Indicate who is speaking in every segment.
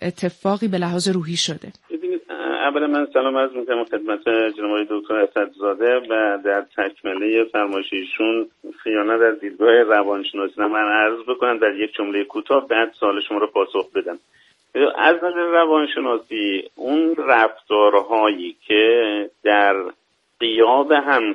Speaker 1: اتفاقی به لحاظ روحی شده؟
Speaker 2: اولا من سلام عرض می‌کنم خدمت جناب دکتر اسدزاده و در تکمله فرمایش ایشون خیانت از دیدگاه روانشناسی من عرض بکنم در یک جمله کوتاه، بعد سوال شما رو پاسخ بدم. از نظر روانشناسی اون رفتارهایی که در غیاب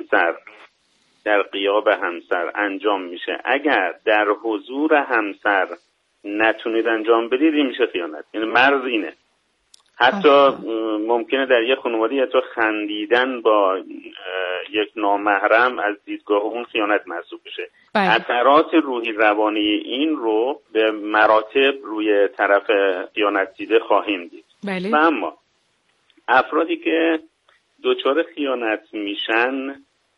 Speaker 2: همسر انجام میشه، اگر در حضور همسر نتونید انجام بدید، این میشه خیانت. یعنی مرز اینه. حتی ممکنه در یک خانواده حتی خندیدن با یک نامحرم از دیدگاه اون خیانت محسوب بشه. اثرات روحی روانی این رو به مراتب روی طرف خیانت دیده خواهیم دید. و اما افرادی که دچار خیانت میشن،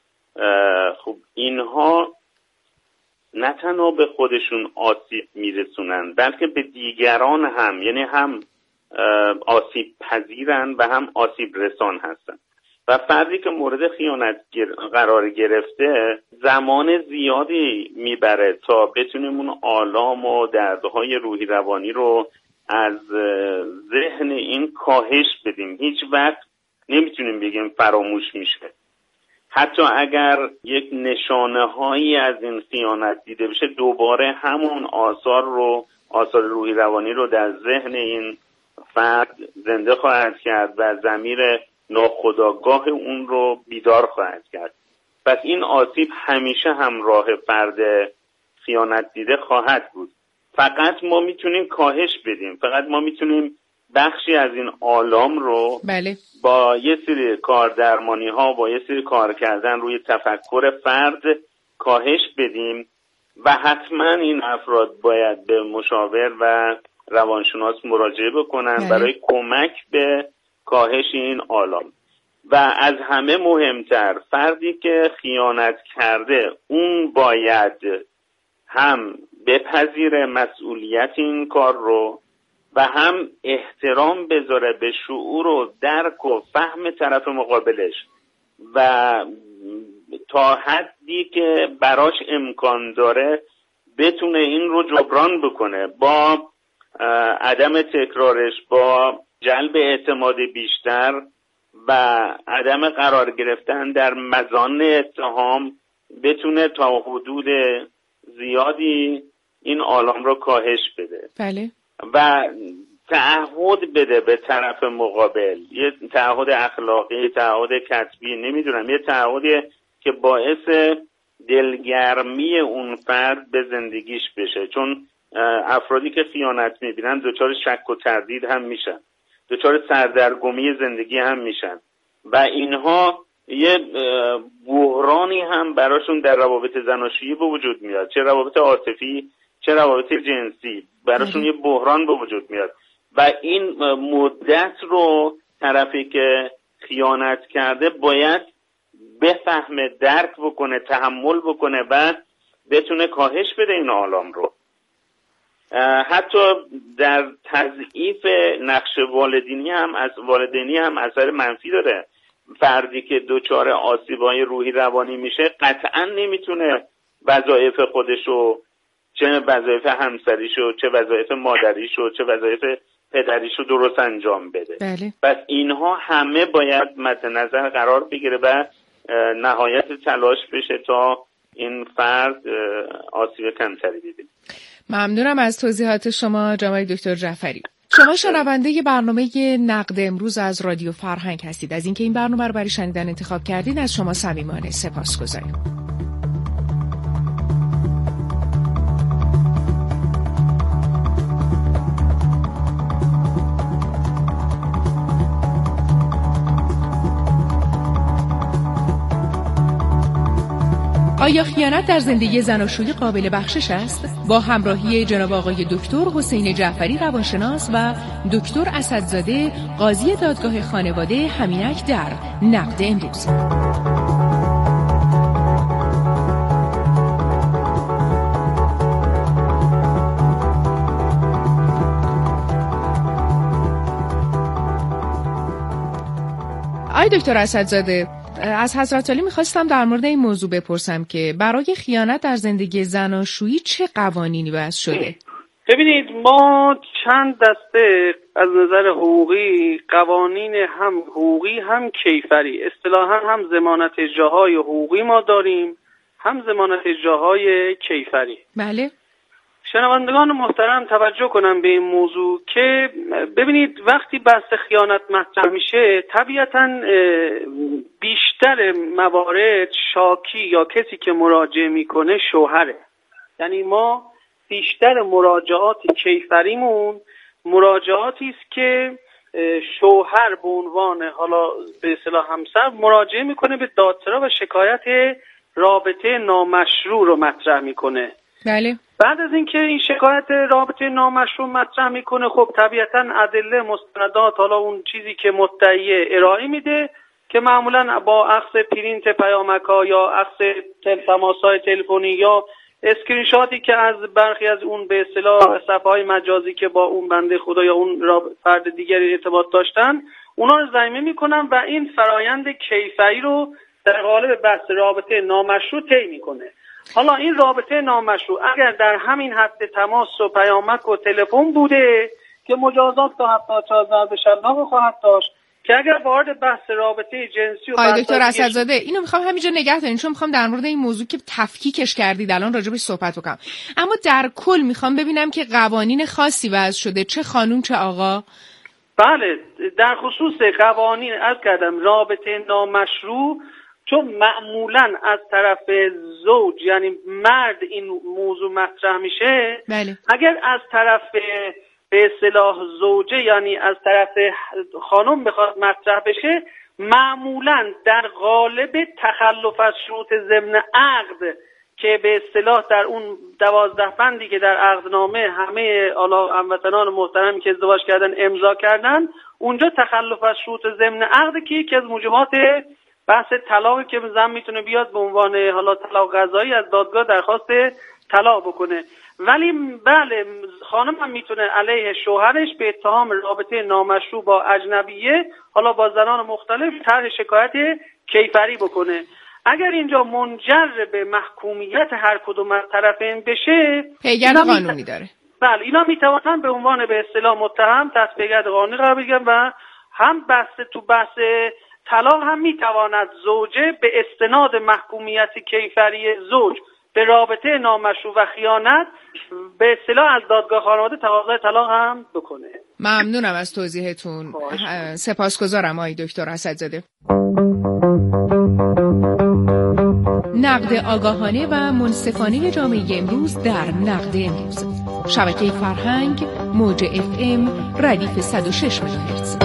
Speaker 2: خب اینها نه تنها به خودشون آسیب میرسونن بلکه به دیگران هم، یعنی هم آسیب پذیرن و هم آسیب رسان هستن. و فردی که مورد خیانت قرار گرفته زمان زیادی میبره تا بتونیم اون آلام و دردهای روحی روانی رو از ذهن این کاهش بدیم. هیچ وقت نمیتونیم بگیم فراموش میشه. حتی اگر یک نشانه هایی از این خیانت دیده بشه، دوباره همون آثار روحی روانی رو در ذهن این فرد زنده خواهد کرد و ضمیر ناخودآگاه اون رو بیدار خواهد کرد. پس این آسیب همیشه همراه فرد خیانت دیده خواهد بود. فقط ما میتونیم کاهش بدیم، فقط ما میتونیم بخشی از این آلام رو با یه سری کاردرمانی ها، با یه سری کار کردن روی تفکر فرد کاهش بدیم و حتما این افراد باید به مشاور و روانشناس مراجعه بکنن برای کمک به کاهش این آلام. و از همه مهمتر، فردی که خیانت کرده اون باید هم بپذیره مسئولیت این کار رو و هم احترام بذاره به شعور و درک و فهم طرف مقابلش و تا حدی که براش امکان داره بتونه این رو جبران بکنه با عدم تکرارش، با جلب اعتماد بیشتر و عدم قرار گرفتن در مزان اتهام، بتونه تا حدود زیادی این آلام رو کاهش بده.
Speaker 1: بله.
Speaker 2: و تعهد بده به طرف مقابل، یه تعهد اخلاقی، تعهد کتبی، نمیدونم، یه تعهدی که باعث دلگرمی اون فرد به زندگیش بشه. چون افرادی که خیانت میبینن دچار شک و تردید هم میشن، دچار سردرگمی زندگی هم میشن و اینها یه بحرانی هم براشون در روابط زناشویی به وجود میاد، چه روابط عاطفی چه روابط جنسی، براشون یه بحران به وجود میاد و این مدت رو طرفی که خیانت کرده باید بفهمه، درک بکنه، تحمل بکنه و بتونه کاهش بده این آلام رو. حتی در تضعیف نقش والدینی هم اثر منفی داره. فردی که دچار آسیب‌های روحی روانی میشه قطعا نمیتونه وظایف خودشو، چه وظایف همسریشو، چه وظایف مادریشو، چه وظایف پدریشو درست انجام بده.
Speaker 1: بله.
Speaker 2: پس اینها همه باید مد نظر قرار بگیره و نهایت تلاش بشه تا این فرد آسیب کمتری دیده.
Speaker 1: ممنونم از توضیحات شما جناب دکتر جعفری. شما شنونده برنامه نقد امروز از رادیو فرهنگ هستید. از اینکه این برنامه رو برای شنیدن انتخاب کردین از شما صمیمانه سپاسگزاریم. آیا خیانت در زندگی زناشویی قابل بخشش است؟ با همراهی جناب آقای دکتر حسین جعفری روانشناس و دکتر اسدزاده قاضی دادگاه خانواده همینک در نقد امروز. آقای دکتر اسدزاده، از حضرت عالی میخواستم در مورد این موضوع بپرسم که برای خیانت در زندگی زناشویی چه قوانینی وضع شده؟
Speaker 3: ببینید ما چند دسته از نظر حقوقی قوانین هم حقوقی هم کیفری، اصطلاحاً هم ضمانت اجراهای حقوقی ما داریم، هم ضمانت اجراهای کیفری.
Speaker 1: بله.
Speaker 3: شنوندگان محترم توجه کنم به این موضوع که ببینید وقتی بحث خیانت مطرح میشه طبیعتاً بیشتر موارد شاکی یا کسی که مراجعه میکنه شوهره. یعنی ما بیشتر مراجعات کیفریمون مراجعاتی است که شوهر به عنوان حالا به اصطلاح همسر مراجعه میکنه به دادسرا و شکایت رابطه نامشروع رو مطرح میکنه.
Speaker 1: بله.
Speaker 3: بعد از اینکه این شکایت رابطه نامشروع مطرح میکنه خب طبیعتاً ادله مستندات حالا اون چیزی که مدعی ارائه میده که معمولاً با اخذ پرینت پیامک‌ها یا اخذ تماس‌های تلفنی یا اسکرین شاتی که از برخی از اون به اصطلاح صفحه‌های مجازی که با اون بنده خدا یا اون فرد دیگری ارتباط داشتن اونا رو ضمیمه میکنن و این فرایند کیفری رو در قالب بحث رابطه نامشروع طی میکنه. حالا این رابطه نامشروع اگر در همین حد تماس و پیامک و تلفن بوده که مجازات تا 74 ضرب شلاق خواهد داشت، که اگر وارد بحث رابطه جنسی و
Speaker 1: آقای دکتر اسدزاده اینو میخوام همینجا نگه دارین چون میخوام در مورد این موضوع که تفکیکش کردید الان راجبش صحبت بکنم، اما در کل میخوام ببینم که قوانین خاصی وضع شده، چه خانوم چه آقا.
Speaker 3: بله، در خصوص قوانین از کردم رابطه نامشروع چون معمولاً از طرف زوج یعنی مرد این موضوع مطرح میشه.
Speaker 1: بله.
Speaker 3: اگر از طرف به اصطلاح زوجه یعنی از طرف خانم بخواد مطرح بشه معمولاً در قالب تخلف از شروط ضمن عقد که به اصطلاح در اون 12 بندی که در عقدنامه همه هموطنان محترمی که ازدواج کردن امضا کردن اونجا تخلف از شروط ضمن عقد که یکی از موجبات بحث طلاق که زن میتونه بیاد به عنوان حالا طلاق قضایی از دادگاه درخواست طلاق بکنه. ولی بله خانم هم میتونه علیه شوهرش به اتهام رابطه نامشروع با اجنبیه حالا با زنان مختلف طرح شکایت کیفری بکنه. اگر اینجا منجر به محکومیت هر کدوم از طرفین بشه
Speaker 1: پیگرد قانونی داره.
Speaker 3: بله اینا میتوانن به عنوان به اصطلاح متهم تحت پیگرد قانونی قرار بگیرن و هم بحث طلاق هم میتواند زوجه به استناد محکومیت کیفری زوج به رابطه نامشروع و خیانت به اصطلاح از دادگاه خانواده تقاضای طلاق هم بکنه.
Speaker 1: ممنونم از توضیحتون. سپاسگزارم آقای دکتر اسدزاده. نقد آگاهانه و منصفانه جامعه امروز در نقد امروز. شبکه فرهنگ موج FM ردیف 106 مگاهرتز.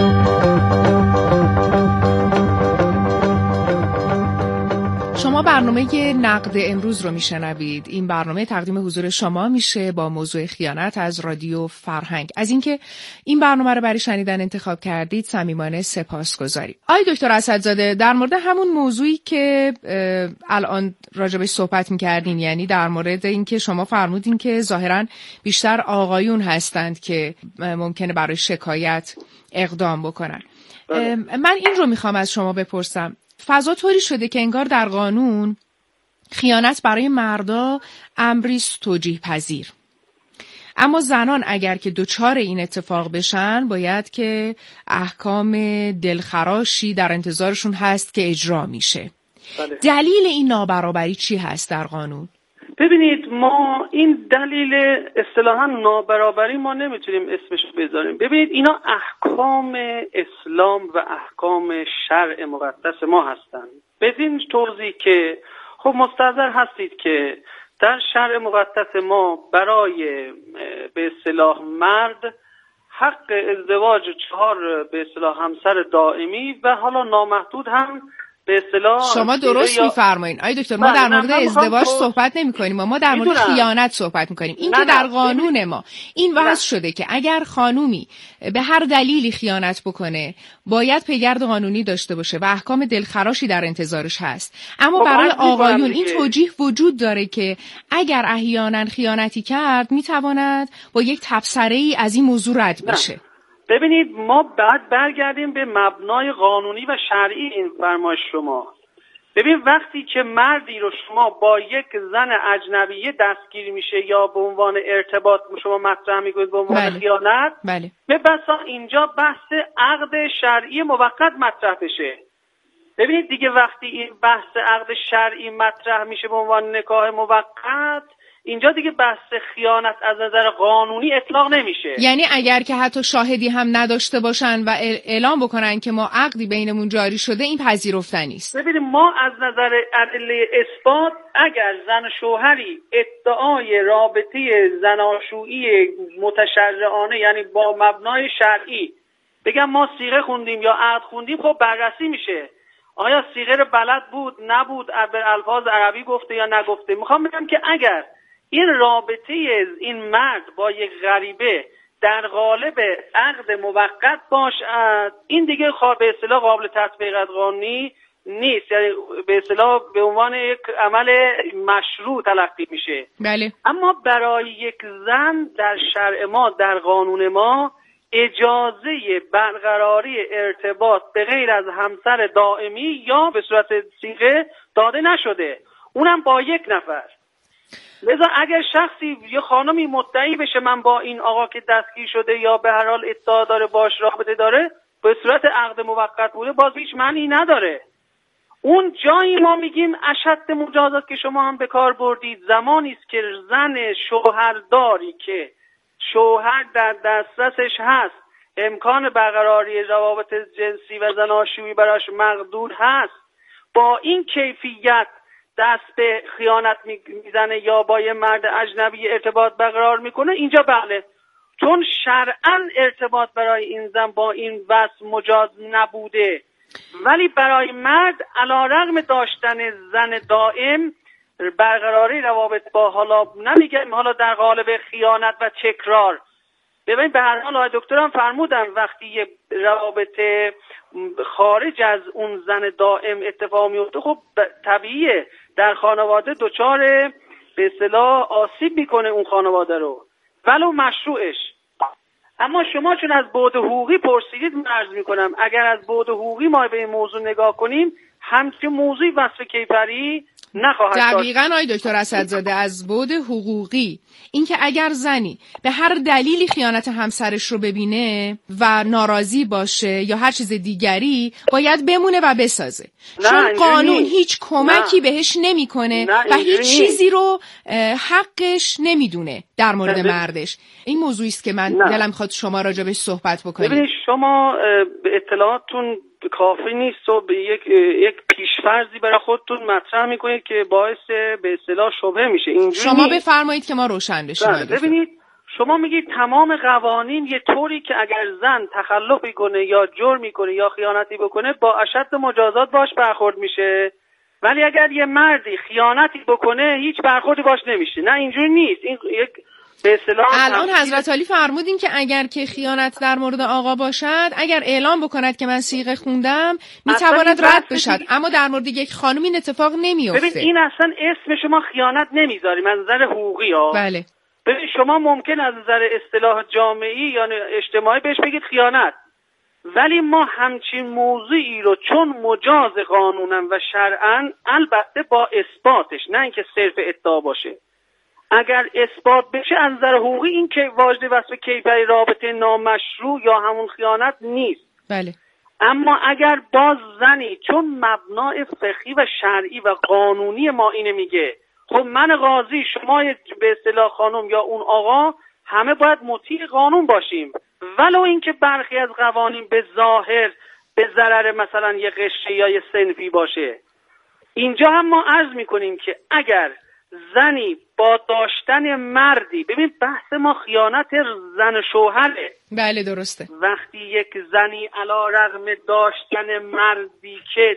Speaker 1: شما برنامه نقد امروز رو میشنوید. این برنامه تقدیم حضور شما میشه با موضوع خیانت از رادیو فرهنگ. از اینکه این برنامه رو برای شنیدن انتخاب کردید صمیمانه سپاسگزاریم. آقای دکتر اسدزاده در مورد همون موضوعی که الان راجبش صحبت میکردین، یعنی در مورد اینکه شما فرمودین که ظاهراً بیشتر آقایون هستند که ممکنه برای شکایت اقدام بکنن. من این رو میخوام از شما بپرسم، فضا طوری شده که انگار در قانون خیانت برای مردا امریست توجیه پذیر، اما زنان اگر که دچار این اتفاق بشن باید که احکام دلخراشی در انتظارشون هست که اجرا میشه.
Speaker 3: بله.
Speaker 1: دلیل این نابرابری چی هست در قانون؟
Speaker 3: ببینید ما این دلیل اصطلاحاً نابرابری ما نمیتونیم اسمش بذاریم. ببینید اینا احکام اسلام و احکام شرع مقدس ما هستند. بدین توضیح که خب مستحضر هستید که در شرع مقدس ما برای به اصطلاح مرد حق ازدواج 4 به اصطلاح همسر دائمی و حالا نامحدود هم به اصطلاح
Speaker 1: شما درست میفرمایید آقای دکتر. ما در مورد ازدواج صحبت نمی‌کنیم، ما در مورد خیانت صحبت می‌کنیم. این که در قانون ما این وضع شده که اگر خانومی به هر دلیلی خیانت بکنه باید پیگرد قانونی داشته باشه و احکام دلخراشی در انتظارش هست. اما برای آقایون این توجیه وجود داره که اگر احیانا خیانتی کرد میتواند با یک تبصره‌ای از این موضوع رد بشه.
Speaker 3: ببینید ما بعد برگردیم به مبنای قانونی و شرعی این فرمایش شما. ببین وقتی که مردی رو شما با یک زن اجنبیه دستگیر میشه یا به عنوان ارتباط شما مطرح میکنید به عنوان خیانت، به بسا اینجا بحث عقد شرعی موقت مطرح بشه. ببینید دیگه وقتی این بحث عقد شرعی مطرح میشه به عنوان نکاح موقت، اینجا دیگه بحث خیانت از نظر قانونی اطلاق نمیشه.
Speaker 1: یعنی اگر که حتی شاهدی هم نداشته باشن و اعلام بکنن که ما عقدی بینمون جاری شده، این پذیرفتنی است.
Speaker 3: ببینید ما از نظر ادله اثبات اگر زن و شوهری ادعای رابطه زناشویی متشرعانه یعنی با مبنای شرعی بگم ما صیغه خوندیم یا عقد خوندیم، خب بررسی میشه آیا صیغه رو بلد بود نبود، به الفاظ عربی گفته یا نگفته. میخوام بگم که اگر این رابطه این مرد با یک غریبه در قالب عقد موقت باشد، این دیگه به اصطلاح قابل تطبیق قانونی نیست، یعنی به اصطلاح به عنوان یک عمل مشروع تلقی میشه.
Speaker 1: بله.
Speaker 3: اما برای یک زن در شرع ما، در قانون ما، اجازه برقراری ارتباط به غیر از همسر دائمی یا به صورت صیغه داده نشده، اونم با یک نفر. لذا اگر شخصی یا خانمی مدعی بشه من با این آقا که دستگیر شده یا به هر حال ادعا داره باش رابطه داره به صورت عقد موقت بوده، باز هیچ معنی نداره. اون جایی ما میگیم اشد مجازات که شما هم به کار بردید، زمانی است که زن شوهرداری که شوهر در دسترسش هست، امکان برقراری روابط جنسی و زناشویی براش مقدور هست، با این کیفیت دست به خیانت میزنه یا با یه مرد اجنبی ارتباط برقرار میکنه، اینجا بله، چون شرعاً ارتباط برای این زن با این وصف مجاز نبوده. ولی برای مرد علیرغم داشتن زن دائم برقراری روابط با، حالا نمیگم حالا در قالب خیانت و تکرار، ببین به هر حال آقای دکترم فرمودن وقتی یه رابط خارج از اون زن دائم اتفاق میفته، خب طبیعیه در خانواده دچار به اصطلاح آسیب میکنه اون خانواده رو ولو مشروعش. اما شما چون از بعد حقوقی پرسیدید، من عرض میکنم اگر از بعد حقوقی ما به این موضوع نگاه کنیم، همچین موضوعی وصف کیفری نخواهد داشت.
Speaker 1: دقیقاً آقای دکتر اسدزاده، از بعد حقوقی اینکه اگر زنی به هر دلیلی خیانت همسرش رو ببینه و ناراضی باشه یا هر چیز دیگری، باید بمونه و بسازه، چون قانون هیچ کمکی بهش نمیکنه و هیچ چیزی رو حقش نمیدونه در مورد مردش. این موضوعی است که من دلم می‌خواد شما راجع بهش صحبت بکنید.
Speaker 3: ببینید شما اطلاعاتتون کافی نیست و به یک پیشفرضی برای خودتون مطرح میکنید که باعث به اصطلاح شبهه میشه.
Speaker 1: شما بفرمایید که ما روشن بشیم.
Speaker 3: ببینید شما میگید تمام قوانین یه طوری که اگر زن تخلفی کنه یا جرمی کنه یا خیانتی بکنه با اشد مجازات باش برخورد میشه، ولی اگر یه مردی خیانتی بکنه هیچ برخوردی باش نمیشه. نه اینجوری نیست. این یک به اصطلاح
Speaker 1: الان حضرت علی فرمودین که اگر که خیانت در مورد آقا باشد، اگر اعلام بکند که من صیغه خوندم میتواند رد بشد، اما در مورد یک خانم این اتفاق نمیفته.
Speaker 3: ببین این اصلا اسم شما خیانت نمیذاریم از نظر حقوقی ها.
Speaker 1: بله.
Speaker 3: ببین شما ممکن از نظر اصطلاح جامعی یا اجتماعی بهش بگید خیانت، ولی ما همچین موضوعی رو چون مجاز قانونا و شرعا، البته با اثباتش، نه اینکه صرف ادعا باشه، اگر اثبات بشه از نظر حقوقی این که واجد وصف کیفری رابطه نامشروع یا همون خیانت نیست.
Speaker 1: بله.
Speaker 3: اما اگر باز زنی چون مبنای فقهی و شرعی و قانونی ما اینه میگه، خب من قاضی، شما به اصطلاح خانم یا اون آقا همه باید مطیع قانون باشیم، ولو اینکه برخی از قوانین به ظاهر به ضرر مثلا یه قشری یا یه صنفی باشه. اینجا هم ما عرض میکنیم که اگر زنی با داشتن مردی، ببین بحث ما خیانت زن شوهره.
Speaker 1: بله درسته.
Speaker 3: وقتی یک زنی علی رغم داشتن مردی که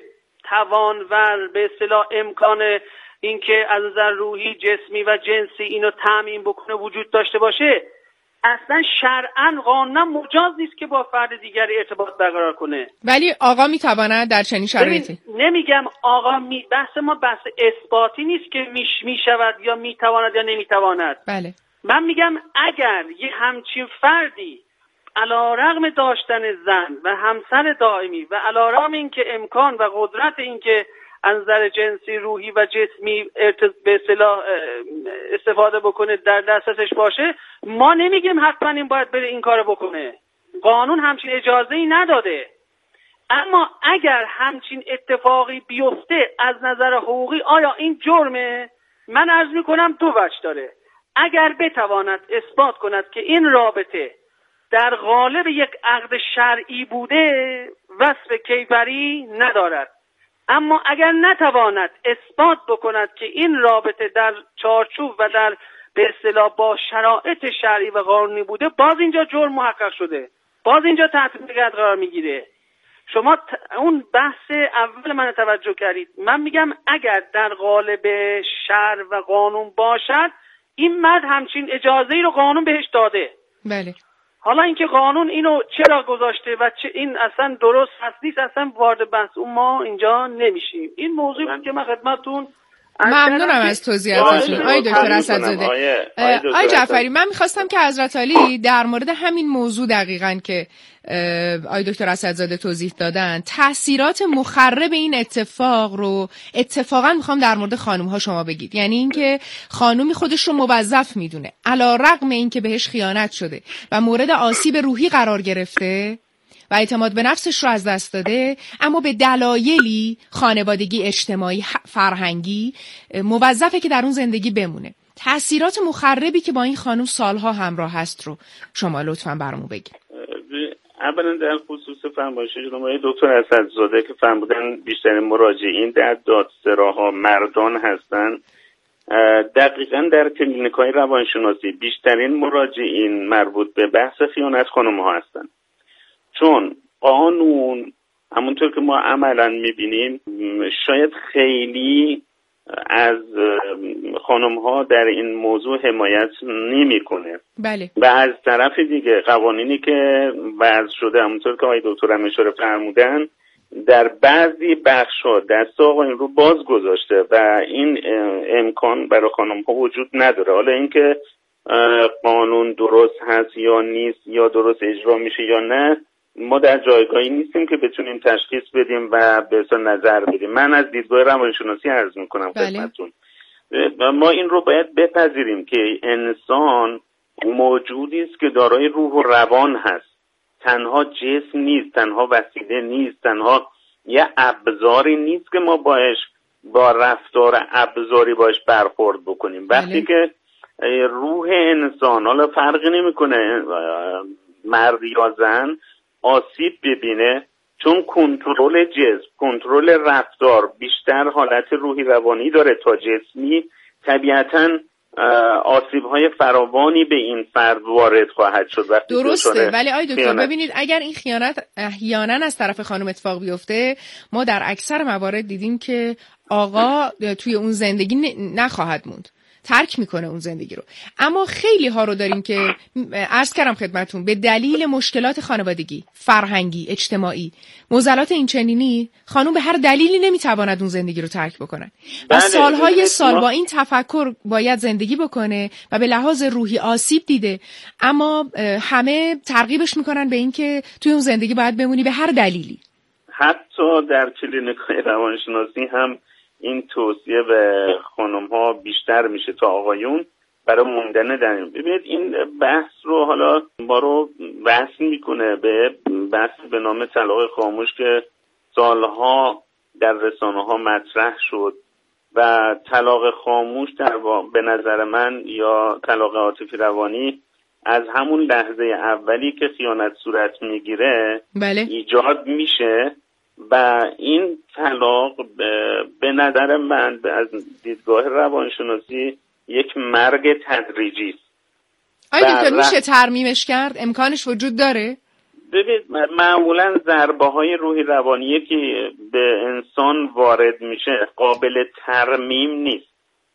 Speaker 3: توانور به اصطلاح امکان اینکه از نظر روحی، جسمی و جنسی اینو تامین بکنه وجود داشته باشه، اصلا شرعاً قانونا مجاز نیست که با فرد دیگری ارتباط برقرار کنه.
Speaker 1: ولی آقا میتواند در چنین شرایطی؟
Speaker 3: نمیگم آقا بحث ما بحث اثباتی نیست که میشود یا میتواند یا نمیتواند.
Speaker 1: بله.
Speaker 3: من میگم اگر یه همچین فردی علیرغم داشتن زن و همسر دائمی و علیرغم اینکه امکان و قدرت اینکه از نظر جنسی، روحی و جسمی به اصطلاح استفاده بکنه در دسترسش باشه، ما نمیگیم حتما این باید بره این کارو بکنه. قانون همچین اجازه‌ای نداده. اما اگر همچین اتفاقی بیفته از نظر حقوقی آیا این جرمه؟ من عرض میکنم دو وجه داره. اگر بتواند اثبات کند که این رابطه در قالب یک عقد شرعی بوده، وصف کیفری ندارد. اما اگر نتواند اثبات بکند که این رابطه در چارچوب و در به اصطلاح با شرایط شرعی و قانونی بوده، باز اینجا جرم محقق شده، باز اینجا تحت نگاه قرار میگیره. شما اون بحث اول من توجه کردید. من میگم اگر در قالب شرع و قانون باشد، این مرد همچین اجازه‌ای رو قانون بهش داده.
Speaker 1: بله.
Speaker 3: حالا اینکه قانون اینو چرا گذاشته و این اصلا درست هست نیست، اصلا وارد بحث اون ما اینجا نمیشیم. این موضوعی بود که من خدمتتون
Speaker 1: ممنونم از توضیحاتتون آقای دکتر اسدزاده. آقای جعفری، من میخواستم که حضرت عالی در مورد همین موضوع دقیقاً که آقای دکتر اسدزاده توضیح دادن، تأثیرات مخرب این اتفاق رو اتفاقاً میخوام در مورد خانم‌ها شما بگید. یعنی اینکه خانومی خودش رو موظف میدونه علی رغم اینکه بهش خیانت شده و مورد آسیب روحی قرار گرفته و اعتماد به نفسش رو از دست داده، اما به دلایلی خانوادگی، اجتماعی، فرهنگی موظفه که در اون زندگی بمونه. تأثیرات مخربی که با این خانم سالها همراه هست رو شما لطفاً برامون بگید.
Speaker 2: اولا در خصوص فرمایش جناب دکتر اسدزاده که فرمودن بیشتر مراجعین در دادسراها مردان هستن، دقیقاً در کلینیک‌های روانشناسی بیشترین مراجعین مربوط به بحث خیانت خانم‌ها هستن. چون قانون همونطور که ما عملاً می‌بینیم شاید خیلی از خانم‌ها در این موضوع حمایت نمی‌کنه.
Speaker 1: بله.
Speaker 2: و از طرف دیگه قوانینی که وضع شده همونطور که آقای دکتر هم اشاره فرمودن در بعضی بخش‌ها دست آقایون رو باز گذاشته و این امکان برای خانم‌ها وجود نداره. حالا اینکه قانون درست هست یا نیست یا درست اجرا میشه یا نه، ما در جایگاهی نیستیم که بتونیم تشخیص بدیم و به اصلا نظر بدیم. من از دیدگاه روانشناسی عرض میکنم خدمتتون. ما این رو باید بپذیریم که انسان موجودی است که دارای روح و روان هست. تنها جسم نیست، تنها وسیله نیست، تنها یه ابزاری نیست که ما با رفتار ابزاری باش برخورد بکنیم. وقتی که روح انسان، حالا فرقی نمیکنه مرد یا زن، آسیب ببینه، چون کنترل جسم، کنترل رفتار بیشتر حالت روحی روانی داره تا جسمی، طبیعتاً آسیب‌های فراوانی به این فرد وارد خواهد شد.
Speaker 1: درسته، ولی آقای دکتر ببینید اگر این خیانت احیانا از طرف خانم اتفاق بیفته، ما در اکثر موارد دیدیم که آقا توی اون زندگی نخواهد موند، ترک میکنه اون زندگی رو. اما خیلی ها رو داریم که عرض کردم خدمتون به دلیل مشکلات خانوادگی، فرهنگی، اجتماعی، معضلات این چنینی، خانم به هر دلیلی نمیتواند اون زندگی رو ترک بکنه و سالهای سال با این تفکر باید زندگی بکنه و به لحاظ روحی آسیب دیده، اما همه ترغیبش میکنن به این که توی اون زندگی باید بمونی به هر دلیلی.
Speaker 2: حتی در کلینیک‌های روانشناسی هم این توصیه به خانم‌ها بیشتر میشه تا آقایون برای موندن در این. ببینید این بحث رو حالا ما رو وصل میکنه به بحث به نام طلاق خاموش که سالها در رسانه‌ها مطرح شد و طلاق خاموش به نظر من یا طلاق عاطفی روانی از همون لحظه اولی که خیانت صورت میگیره ایجاد میشه و این طلاق به نظر من از دیدگاه روانشناسی یک مرگ تدریجی است.
Speaker 1: آیا دکتر میشه ترمیمش کرد؟ امکانش وجود داره؟
Speaker 2: ببینید معمولا ضربه های روحی روانی که به انسان وارد میشه قابل ترمیم نیست.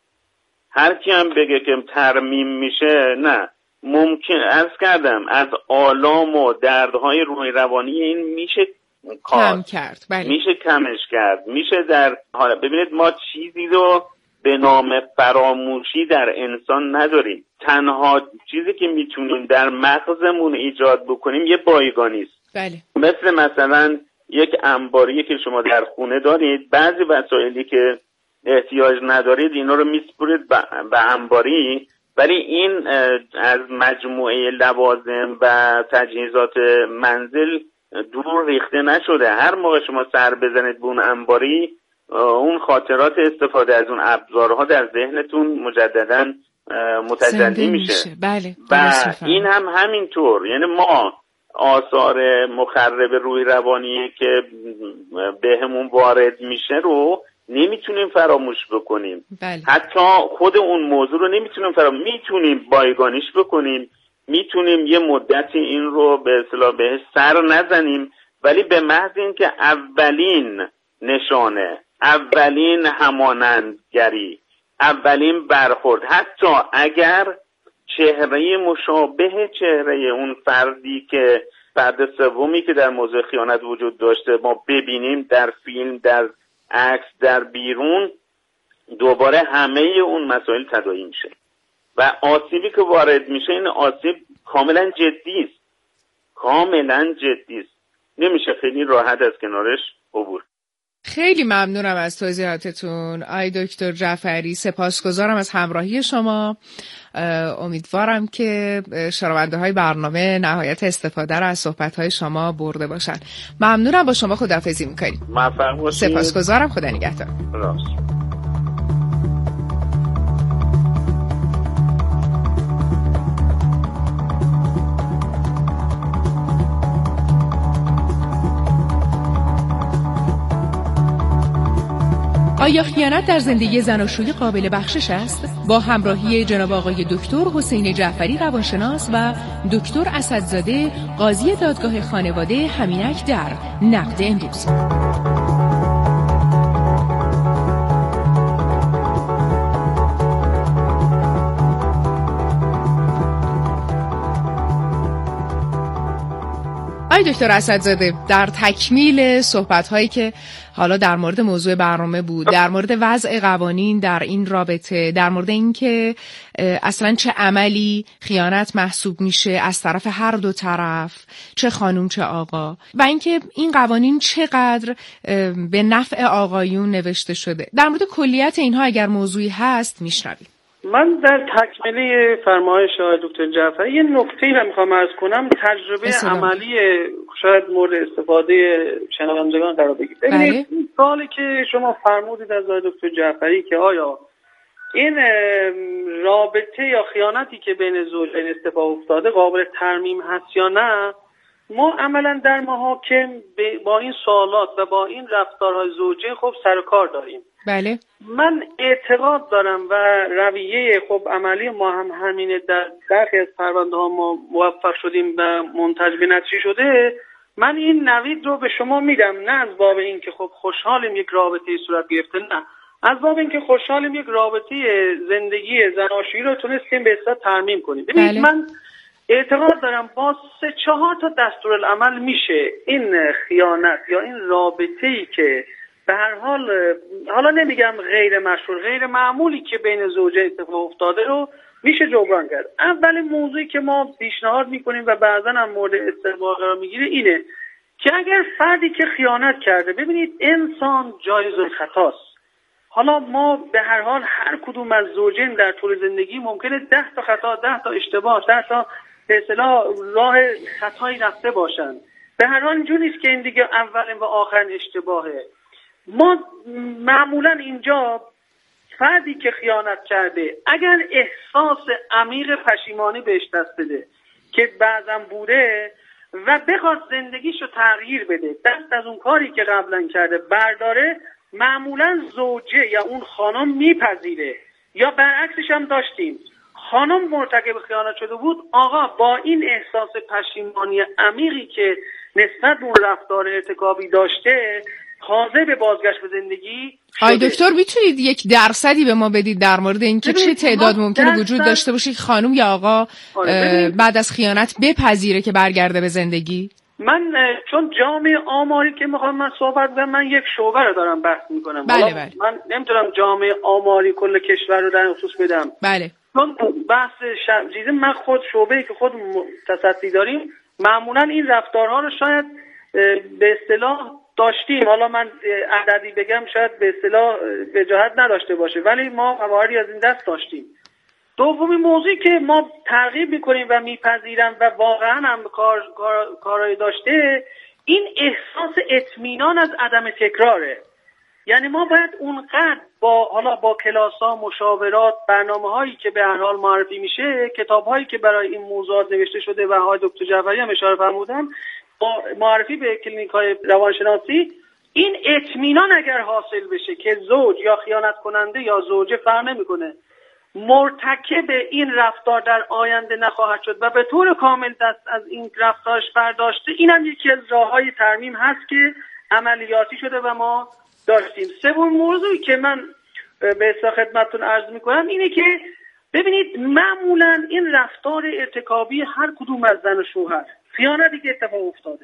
Speaker 2: هر کی هم بگه که ترمیم میشه، نه، ممکن عرض کردم از آلام و دردهای روحی روانی این میشه
Speaker 1: کم کرد.
Speaker 2: میشه کمش کرد، میشه در حالا ببینید ما چیزی رو به نام فراموشی در انسان نداریم. تنها چیزی که میتونیم در مغزمون ایجاد بکنیم یه بایگانی است.
Speaker 1: بله.
Speaker 2: مثلا یک انباری که شما در خونه دارید، بعضی وسایلی که احتیاج ندارید اینا رو میسپرید به انباری، ولی این از مجموعه لوازم و تجهیزات منزل دور ریخته نشده. هر موقع شما سر بزنید به اون انباری، اون خاطرات استفاده از اون ابزارها در ذهنتون مجدداً متجلی میشه.
Speaker 1: بله.
Speaker 2: و این هم همینطور، یعنی ما آثار مخرب روحی روانی که بهمون وارد میشه رو نمیتونیم فراموش بکنیم.
Speaker 1: بله.
Speaker 2: حتی خود اون موضوع رو نمیتونیم میتونیم بایگانیش بکنیم، میتونیم یه مدتی این رو به اصطلاح بهش سر نزنیم، ولی به محض اینکه اولین نشانه، اولین همانندگری، اولین برخورد، حتی اگر چهره مشابه چهره اون فردی که فرد سومی که در موضوع خیانت وجود داشته ما ببینیم در فیلم، در عکس، در بیرون، دوباره همه اون مسائل تداعی میشه و آسیبی که وارد میشه این آسیب کاملا جدی است، کاملا جدی است، نمیشه خیلی راحت از کنارش عبور.
Speaker 1: خیلی ممنونم از توضیحاتتون آقای دکتر جعفری، سپاسگزارم از همراهی شما. امیدوارم که شنونده های برنامه نهایت استفاده را از صحبت های شما برده باشن. ممنونم، با شما خداحافظی میکنیم.
Speaker 2: موفق باشید.
Speaker 1: سپاسگزارم، خدا نگهدار. آیا خیانت در زندگی زناشویی قابل بخشش است؟ با همراهی جناب آقای دکتر حسین جعفری روانشناس و دکتر اسدزاده قاضی دادگاه خانواده همینک در نقد امروز. آقای دکتر اسدزاده، در تکمیل صحبت‌هایی که حالا در مورد موضوع برنامه بود، در مورد وضع قوانین در این رابطه، در مورد اینکه اصلا چه عملی خیانت محسوب میشه از طرف هر دو طرف، چه خانم چه آقا، و اینکه این قوانین چقدر به نفع آقایون نوشته شده، در مورد کلیت اینها اگر موضوعی هست میشنویم.
Speaker 3: من در تکمیلی فرمایش آقای دکتر جعفری یه نکته‌ای رو می‌خوام عرض کنم، تجربه عملی شاید مورد استفاده شنوندگان قرار بگیره. ببینید این سوالی که شما فرمودید از آقای دکتر جعفری که آیا این رابطه یا خیانتی که بین زوجین اتفاق افتاده قابل ترمیم هست یا نه، ما عملاً در محاکم با این سوالات و با این رفتارهای زوجین خب سر و کار داریم.
Speaker 1: بله.
Speaker 3: من اعتقاد دارم و رویه خب عملی ما هم همینه، در برخی از پرونده ها ما موفق شدیم و منتج به نتیجه شده. من این نوید رو به شما میدم، نه از باب این که خب خوشحالیم یک رابطه صورت گرفته، نه، از باب این که خوشحالیم یک رابطه زندگی زناشویی رو تونستیم به اصطلاح ترمیم کنیم. ببینید
Speaker 1: بله.
Speaker 3: من اعتقاد دارم با 3-4 تا دستورالعمل میشه این خیانت یا این رابطه‌ای که به هر حال حالا نمیگم غیر مشهور، غیر معمولی که بین زوجین اتفاق افتاده رو میشه جبران کرد. اول موضوعی که ما پیشنهاد میکنیم و بعضا هم مورد استقبال قرار میگیره اینه که اگر فردی که خیانت کرده، ببینید انسان جایز الخطاست. حالا ما به هر حال هر کدوم از زوجین در طول زندگی ممکنه 10 تا خطا، 10 تا اشتباه، 10 تا به اصطلاح راه خطایی رفته باشن. به هر حال اینجوری نیست که این دیگه اولین و آخرین اشتباهه. ما معمولا اینجا فردی که خیانت کرده اگر احساس عمیق پشیمانی بهش دست بده که بعضم بوده و بخواد زندگیشو تغییر بده، دست از اون کاری که قبلا کرده برداره، معمولا زوجه یا اون خانم میپذیره. یا برعکسش هم داشتیم، خانم مرتکب خیانت شده بود، آقا با این احساس پشیمانی عمیقی که نسبت به اون رفتار ارتکابی داشته حاضر به بازگشت به زندگی شده.
Speaker 1: آی دکتر میتونید یک درصدی به ما بدید در مورد اینکه چه تعداد ممکنه وجود داشته باشه که خانم یا آقا بعد از خیانت بپذیره که برگرده به زندگی؟
Speaker 3: من چون جامعه آماری که میخوام من صحبت کنم، من یک شعبه رو دارم بحث میکنم.
Speaker 1: بله.
Speaker 3: من نمیتونم جامعه آماری کل کشور رو در خصوص بدم.
Speaker 1: بله.
Speaker 3: چون بحث چیزی من خود شعبه‌ای که خود تصدی داریم معمولا این رفتارها رو شاید به اصطلاح داشتیم. حالا من عددی بگم شاید به اصطلاح وجاهت نداشته باشه، ولی ما قواعدی از این دست داشتیم. دومین موضوعی که ما ترغیب میکنیم و میپذیرم و واقعا هم کارایی داشته، این احساس اطمینان از عدم تکراره. یعنی ما باید اونقدر با کلاس‌ها، مشاورات، برنامه‌هایی که به هر حال معرفی میشه، کتاب‌هایی که برای این موضوعات نوشته شده و آقای دکتر جعفری هم اشاره فرمودن، با معرفی به کلینیک‌های روانشناسی، این اطمینان اگر حاصل بشه که زوج یا خیانت کننده یا زوجه فرق نمی‌کنه مرتکب این رفتار در آینده نخواهد شد و به طور کامل دست از این رفتارش برداشته، این هم یکی از راه‌های ترمیم هست که عملیاتی شده و ما داشتیم. سوم موضوعی که من به اصطلاح خدمتتون عرض میکنم اینه که ببینید معمولا این رفتار ارتکابی هر کدوم از زن و شوهر، خیانتی که اتفاق افتاده،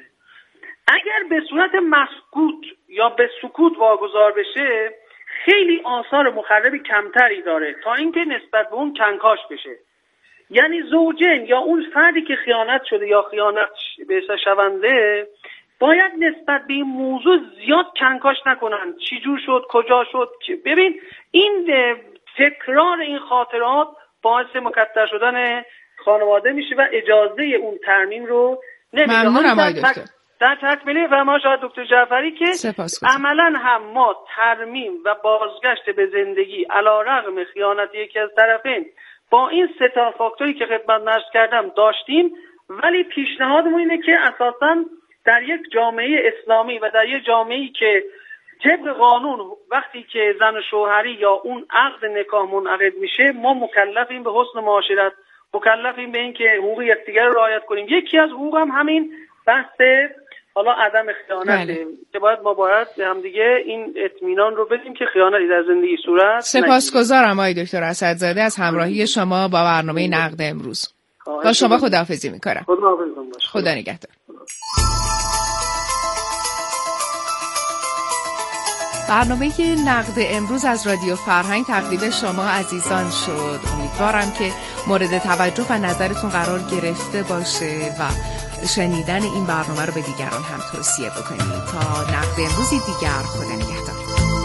Speaker 3: اگر به صورت مسکوت یا به سکوت واگذار بشه خیلی آثار مخربی کمتری داره تا اینکه نسبت به اون کنکاش بشه. یعنی زوجین یا اون فردی که خیانت شده یا خیانت به شونده باید نسبت به این موضوع زیاد کنکاش نکنن. چی جور شد، کجا شد. ببین این تکرار این خاطرات باعث مکدر شدن خانواده میشه و اجازه اون ترمیم رو نمیده.
Speaker 1: ممنونم آقای دکتر.
Speaker 3: در تکمیلی و ما شاید دکتر جعفری که عملا هم ما ترمیم و بازگشت به زندگی علیرغم خیانت یکی از طرفین با این سه تا فاکتوری که خدمت عرض کردم داشتیم، ولی پیشنهادمون اینه که اساساً در یک جامعه اسلامی و در یک جامعه‌ای که طبق قانون وقتی که زن و شوهری یا اون عقد نکاح منعقد میشه، ما مکلفیم به حسن معاشرت، مکلفیم به این که حقوق یکدیگر رو رعایت کنیم. یکی از حقوق هم همین بحث حالا عدم خیانت که ما باید هم دیگه این اطمینان رو بدیم که خیانتی در زندگی صورت.
Speaker 1: سپاسگزارم آقای دکتر اسدزاده از همراهی شما با برنامه نقد امروز. با شما خداحافظی می‌کنم. خدا نگهدار. برنامه نقد امروز از رادیو فرهنگ تقدیم شما عزیزان شد. امیدوارم که مورد توجه و نظرتون قرار گرفته باشه و شنیدن این برنامه رو به دیگران هم توصیه بکنید. تا نقد امروزی دیگر، خدا نگهدار.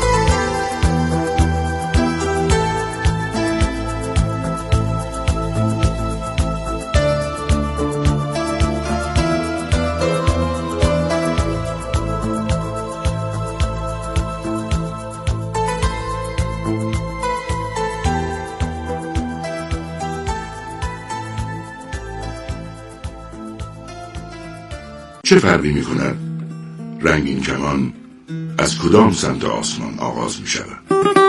Speaker 4: چه فرقی می کند رنگین کمان از کدام سمت آسمان آغاز می شود؟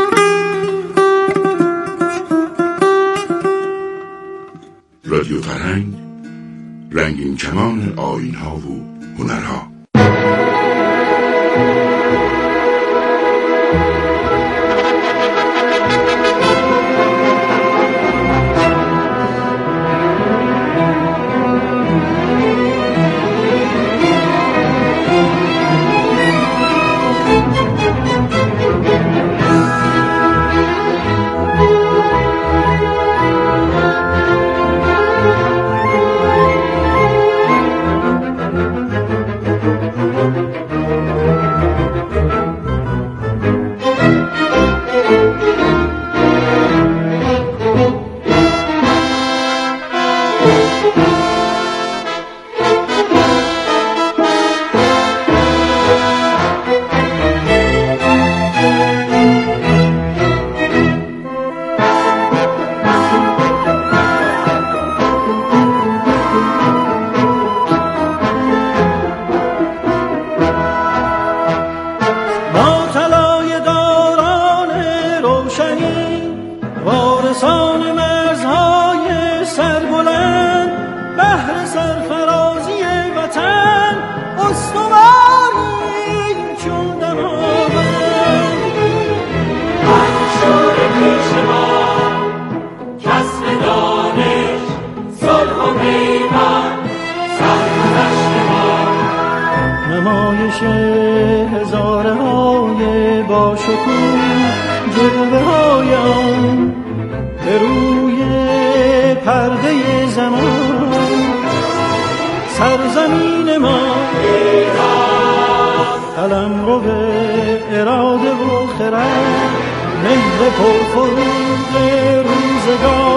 Speaker 4: رادیو فرهنگ، رنگین کمان آیین‌ها و هنرها.
Speaker 5: هزارهای با شکوه جلوه هایم به روی پرده زمان سرزمین ما قلمرو اراده و خرد، مهر پرفروغ روزگار